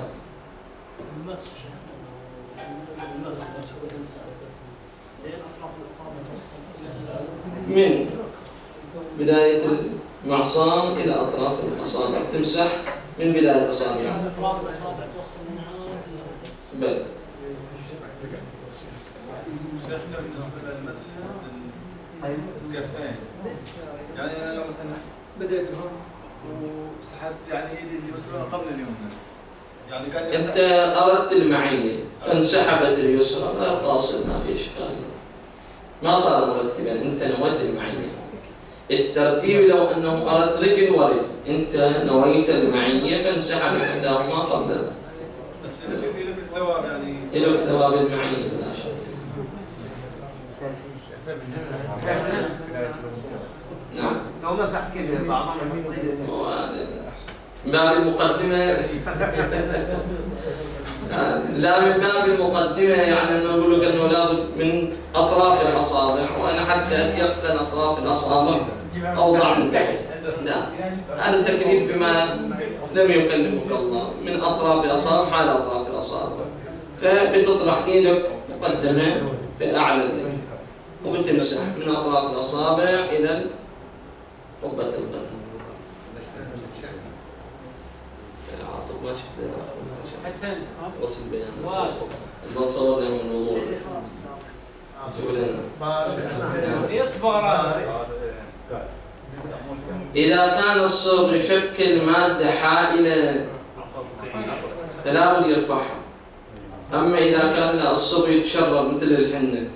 A: من بداية المعصام إلى أطراف الأصابع تمسح من بداية الأصابع.
D: أطراف الأصابع توصل منها
A: بل
B: شيخنا بالنسبة للمسح الكفين، يعني أنا لو مثلا بدأت هون وسحبت يعني إيدي اليسرى قبل اليمنى، يعني كان
A: أنت أردت المعية فانسحبت اليسرى لا قاصر، ما في إشكال، ما صار مرتبا، أنت نويت المعية. الترتيب لو أنه أردت رجل ورجل، أنت نويت المعية فانسحبت إحداهما قبل.
B: بس لك الثواب يعني.
A: لك ثواب المعية لا شك. نعم.
C: لو مسح كذا بعض
A: باب المقدمة لا من باب المقدمة، يعني أنه يقول لك أنه لابد من أطراف الأصابع، وأنا حتى أتيقن أطراف الأصابع أوضع من تحت. لا، هذا تكليف بما لم يكلفك الله، من أطراف الأصابع حال أطراف الأصابع، فبتطرح إيدك مقدمة في أعلى اليد وبتمسح من أطراف الأصابع إلى قبة القدم. عاطف ما شفت
D: حسن
A: وصل بيان الله صور لهم الوضوء.
D: يصبر.
A: إذا كان الصبغ يشكل مادة حائلة فلا بد يرفعها. أما إذا كان الصبغ يتشرب مثل الحنة،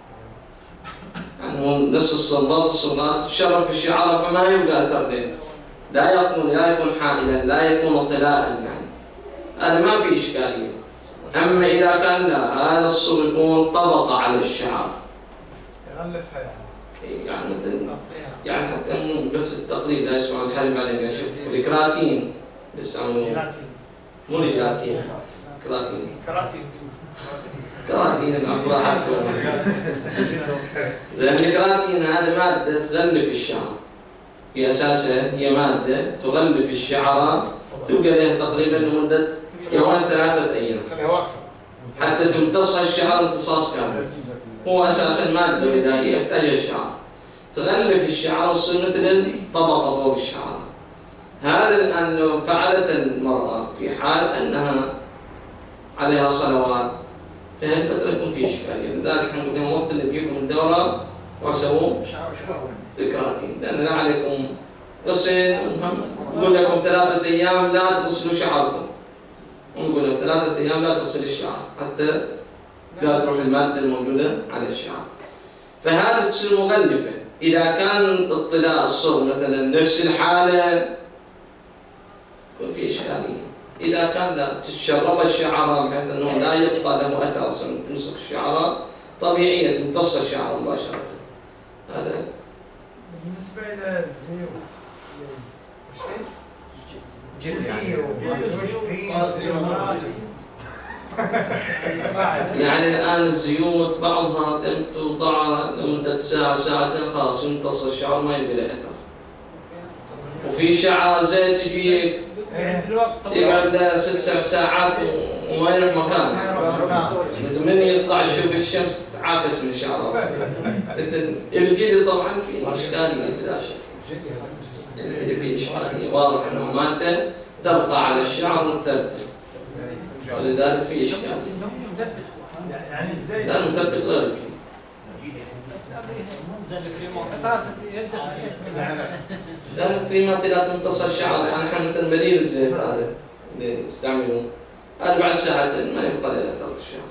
A: يعني نفس الصبغات الصبغات تتشرب في الشعر فما يبقى أثر له، لا يكون لا يكون حائلا، لا يكون طلاء، يعني هذا ما في إشكالية. أما إذا كان لا، هذا الصبغ يكون طبقة على الشعر
B: يغلفها يعني.
A: يعني مثل يعني حتى بس التقليد لا يسمعون الحلم على الجاشف والكراتين يستعملون، مو الكراتين كراتين
C: كراتين
A: كراتين الأبراحات لأن الكراتين هذه مادة تغلف الشعر، هي أساسها هي مادة تغلف الشعر، تبقى لها تقريبا لمدة يومين ثلاثة أيام حتى تمتصها الشعر امتصاص كامل. هو أساسا مادة غذائية يحتاجها الشعر، تغلف الشعر وتصير مثل الطبقة فوق الشعر. هذا الآن لو فعلت المرأة في حال أنها عليها صلوات في هالفترة يكون في إشكالية، لذلك احنا نقول لهم وقت اللي بيجيكم الدورة وسووا الكراتين، لأن لا عليكم غسل، نقول لكم ثلاثة أيام لا تغسلوا شعركم، ونقول لكم ثلاثة أيام لا تغسل الشعر حتى لا تروح المادة الموجودة على الشعر. فهذه تصير مغلفة. إذا كان اطلاع الصبغ مثلا نفس الحالة يكون في إشكالية. إذا كان لا تتشرب الشعر بحيث أنه لا يبقى له أثر، تمسك الشعر طبيعية تمتص الشعر مباشرة. هذا
C: بالنسبة إلى الزيوت جلدية
A: يعني الآن الزيوت بعضها توضع لمدة ساعة ساعتين خلاص يمتص الشعر ما يبقى له أثر. وفي شعر زيت يجيك يقعد ست سبع ساعات وما يروح مكانه. من يطلع يشوف الشمس تتعاكس من شعره. الجلد طبعا في إشكالية بلا شك. اللي في إشكالية واضح أنه مادة تبقى على الشعر وتثبت. ولذلك في إشكال.
C: يعني ازاي؟
A: لا نثبت غير الكلمة. لا الكريمات لا تمتص الشعر، يعني احنا مثل مليل الزيت هذا اللي يستعملون هذا بعد ساعتين ما يبقى له اثر في الشعر.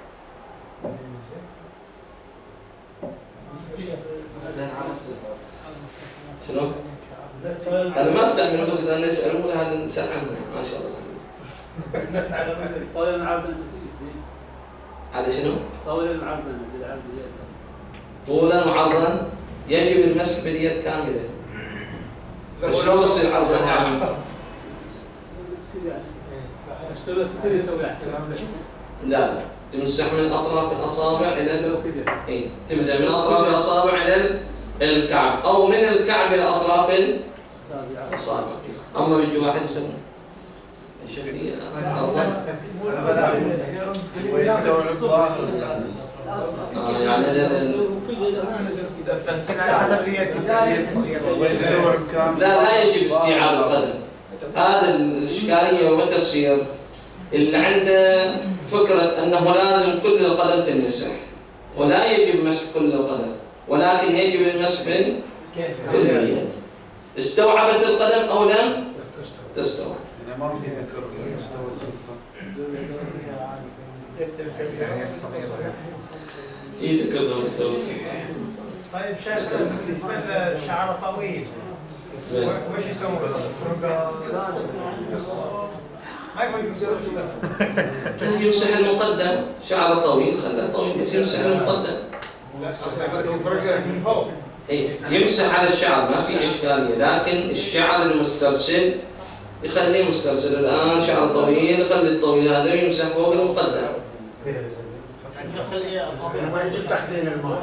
A: شنو؟ أنا ما استعمله بس لأن يسألون هذا نسأل عنه ما شاء الله. على شنو؟
D: طولا وعرضا بالعرض
A: طولا وعرضا يجب المسح باليد كاملة. شلون يصير عرضا يعني؟ لا، تمسح من أطراف الأصابع إلى ال... إيه، تبدأ من أطراف الأصابع إلى الكعب أو من الكعب إلى أطراف الأصابع. أما بيجي واحد يسمى الشفية آه يعني لا لا يجب استيعاب القدم. هذا الإشكالية ومتى تصير؟ اللي عنده فكرة أنه لازم كل القدم تنمسح، ولا يجب مسح كل القدم، ولكن يجب المسح باليد. استوعبت القدم أو لم تستوعب؟
B: يعني ما في ذكر استوعب.
A: إيه ذكرنا مستوعب.
E: طيب شيخ بالنسبة للشعر طويل وش يسوون؟
A: يمسح المقدم. شعر طويل خلاه طويل، بس يمسح المقدم.
E: من فوق.
A: إيه يمسح على الشعر ما في إشكالية، لكن الشعر المسترسل يخليه مسترسل. الآن شعر طويل يخلي الطويل هذا يمسح فوق المقدم.
D: يخلي أصابع
C: تحديد الماء.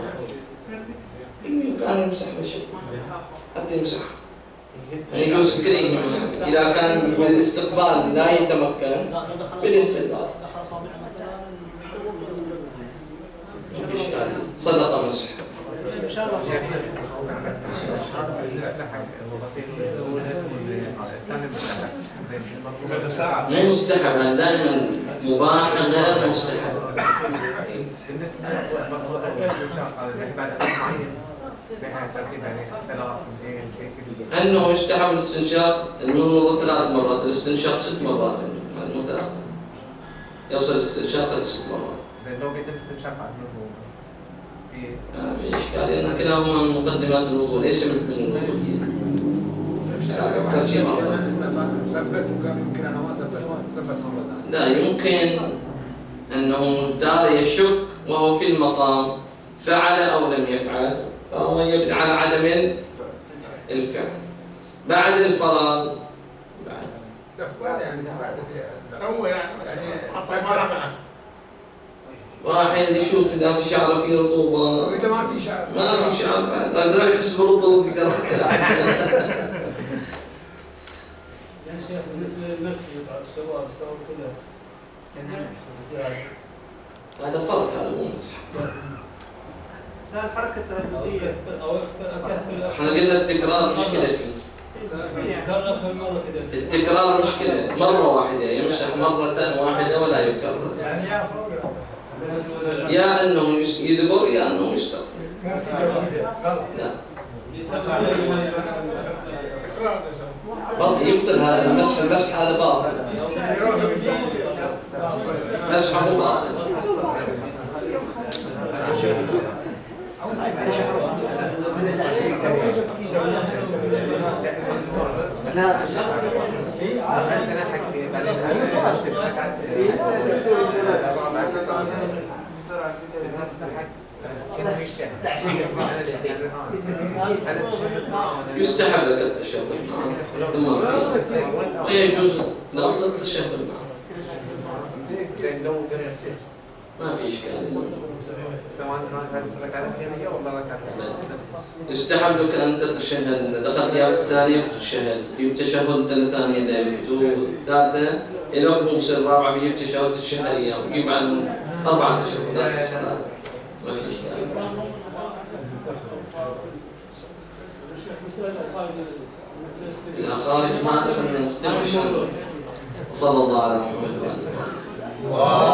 A: كان يمسح بشيء حتى يمسح. يعني جزء كريم إذا كان بالاستقبال لا يتمكن بالاستقبال. ما في إشكال. صدقة مسح. مو مستحب، دائما مباح غير مستحب.
F: بالنسبه بعد معين بها ترتيب يعني ثلاث اثنين
A: انه يستحب الاستنشاق المضمضه ثلاث مرات، الاستنشاق ست مرات، مو ثلاث. يصل الاستنشاق لست مرات.
F: زين لو قدم استنشاق على الوضوء في
A: ما في اشكال، لان كلاهما من مقدمات الوضوء ليس من الوضوء. كل شيء افضل.
C: ثبت وقال يمكن انا ما ثبت ثبت مره ثانيه.
A: لا، يمكن انه تارة يشك وهو في المقام فعل او لم يفعل، فهو يبني على عدم الفعل. بعد الفراغ بعد
C: لا يعني بعد
E: سوى يعني حصل ما معه.
A: واحد يشوف اذا في شعره فيه رطوبه،
C: واذا ما في شعر
A: ما في شعر بعد اقدر يحس بالرطوبه يقدر.
D: يعني شيخ بالنسبة للمسح بعض الشباب يسوون كلها
A: هذا فرق، هذا مو مسح.
E: لا الحركة الترددية
D: أو
A: احنا قلنا التكرار مشكله فيه.
D: كرر في المرة كذا.
A: التكرار مشكله، مره واحده يمسح مره واحده ولا يكرر.
E: يعني يا فوق
A: يا انه يدبر يا انه يستقر.
E: ما في كذا غلط.
A: لا باطل، يبطل هذا المسح. المسح هذا باطل، مسحه باطل.
F: لا عندنا حق بعدين
A: يستحب لك التشهد معه، ما يجوز الافضل التشهد معه. ما في اشكال،
F: سواء كانت ركعه خيريه ولا ركعه
A: يستحب لك ان تتشهد. دخلت يا الثانيه تتشهد، في تشهد ثانيه دائما، ثالثه اذا كنت مصير رابعه بيجيب تشهد الشهريه ويجيب عن اربعه تشهدات الصلاه. ما في اشكال. إلى خارج هذا فلنختم. صلى الله على محمد وعلى آله.